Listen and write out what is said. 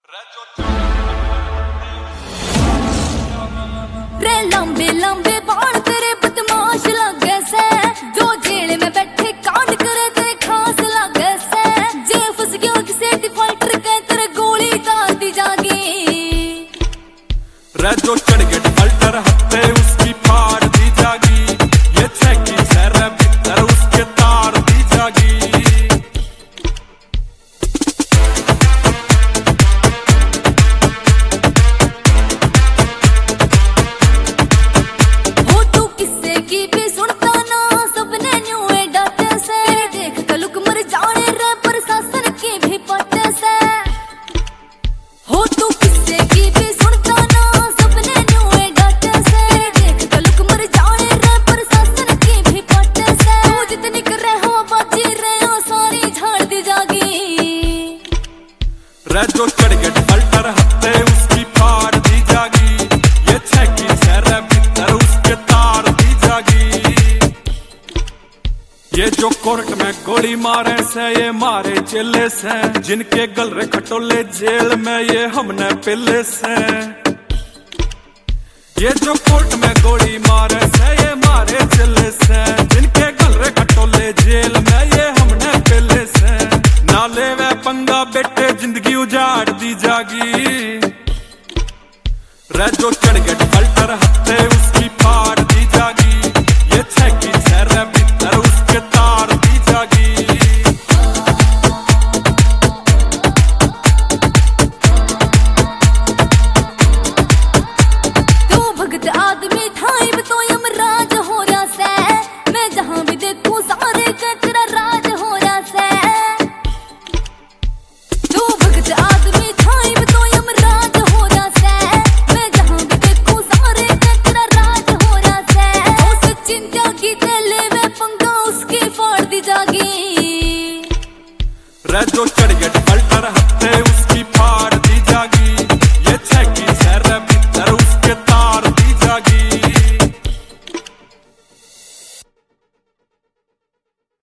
रे लंबे लंबे बाल तेरे बदमाश लगे से, जो जेल में बैठे कांड करे तेरे खास लगे से। जे फंस गया किसे डिफॉल्टर के तेरे गोली दाल दी जागी। रे जो चढ़ गए डिफॉल्टर हत्ते उसकी फाड़ दी जागी। ये छेकी शहर भीतर उसके तार दी जागी। जो चढ़ गए डिफॉल्टर हत्ते उसकी फाड़ दी जागी। ये छेकी शहर भीतर उसके तार दी जागी। ये जो कोर्ट में गोली मारे से ये मारे चेले से, जिनके गलरे खटोले जेल में ये हमने पिले से। ये जो कोर्ट में गोली मारे से ये मारे चेले से, जिनके गलरे खटोले जेल में ये हमने पिले से। नाले वे पंगा बेटे जिंदगी उजाड़ दी जागी। रे जो चढ़ गए डिफॉल्टर हत्ते उसकी फाड़ दी जागी। ये छेकी शहर भीतर उसके तार दी जागी। तू भगत आदमी था अब तो यमराज हो रहा से। मैं जहां भी देखूं सारे का तेरा राज हो रहा से। रे जो चढ़ गए डिफॉल्टर